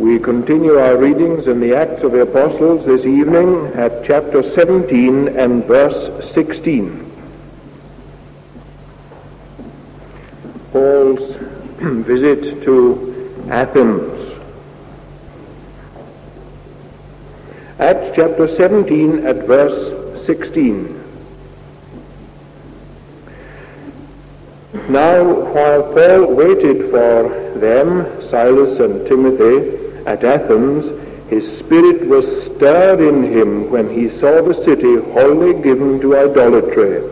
We continue our readings in the Acts of the Apostles this evening at chapter 17 and verse 16. Paul's visit to Athens. Acts chapter 17 at verse 16. Now, while Paul waited for them, Silas and Timothy, at Athens, his spirit was stirred in him when he saw the city wholly given to idolatry.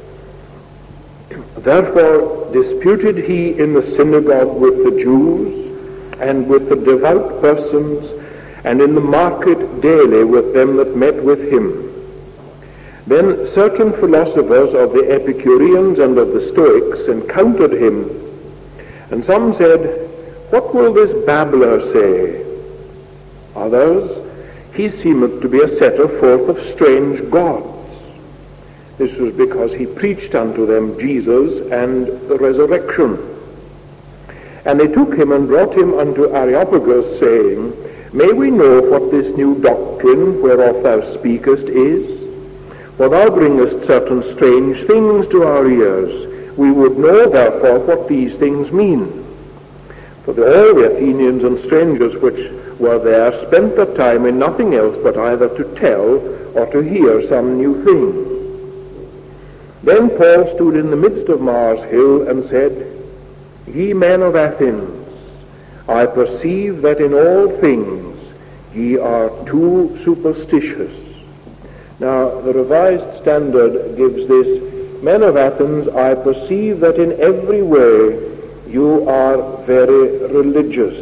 Therefore disputed he in the synagogue with the Jews and with the devout persons, and in the market daily with them that met with him. Then certain philosophers of the Epicureans and of the Stoics encountered him, and some said, "What will this babbler say?" Others, "He seemeth to be a setter forth of strange gods." This was because he preached unto them Jesus and the resurrection. And they took him and brought him unto Areopagus, saying, "May we know what this new doctrine whereof thou speakest is? For thou bringest certain strange things to our ears. We would know therefore what these things mean." For all the Athenians and strangers which were there spent their time in nothing else but either to tell or to hear some new thing. Then Paul stood in the midst of Mars Hill and said, "Ye men of Athens, I perceive that in all things ye are too superstitious." Now, the Revised Standard gives this, "Men of Athens, I perceive that in every way you are very religious.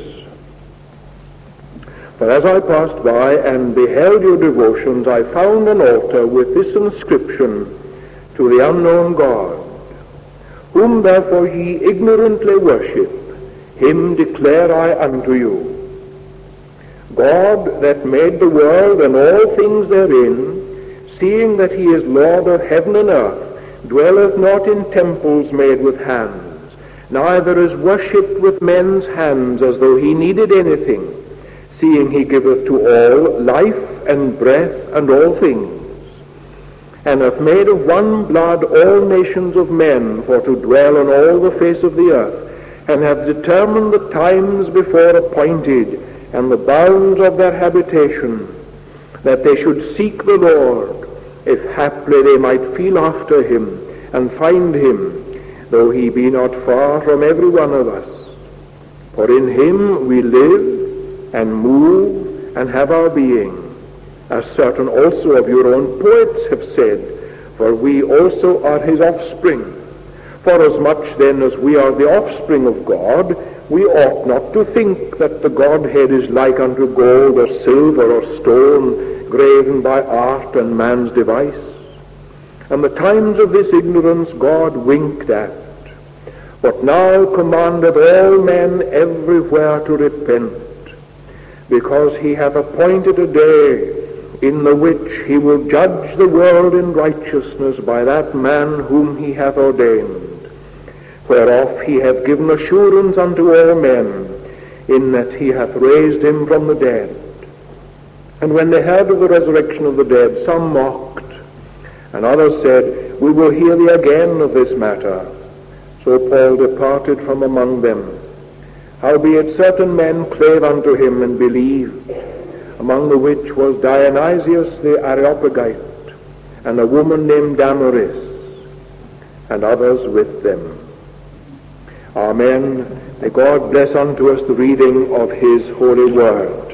For as I passed by and beheld your devotions, I found an altar with this inscription, To the unknown God. Whom therefore ye ignorantly worship, him declare I unto you. God that made the world and all things therein, seeing that he is Lord of heaven and earth, dwelleth not in temples made with hands, neither is worshipped with men's hands as though he needed anything, seeing he giveth to all life and breath and all things, and hath made of one blood all nations of men for to dwell on all the face of the earth, and hath determined the times before appointed, and the bounds of their habitation, that they should seek the Lord, if haply they might feel after him, and find him, though he be not far from every one of us. For in him we live, and move, and have our being, as certain also of your own poets have said, for we also are his offspring. Forasmuch then as we are the offspring of God, we ought not to think that the Godhead is like unto gold or silver or stone, graven by art and man's device. And the times of this ignorance God winked at, but now commandeth all men everywhere to repent, because he hath appointed a day in the which he will judge the world in righteousness by that man whom he hath ordained, whereof he hath given assurance unto all men, in that he hath raised him from the dead. And when they heard of the resurrection of the dead, some mocked, and others said, "We will hear thee again of this matter." So Paul departed from among them. Howbeit certain men clave unto him and believed, among the which was Dionysius the Areopagite, and a woman named Damaris, and others with them. Amen. May God bless unto us the reading of his holy word.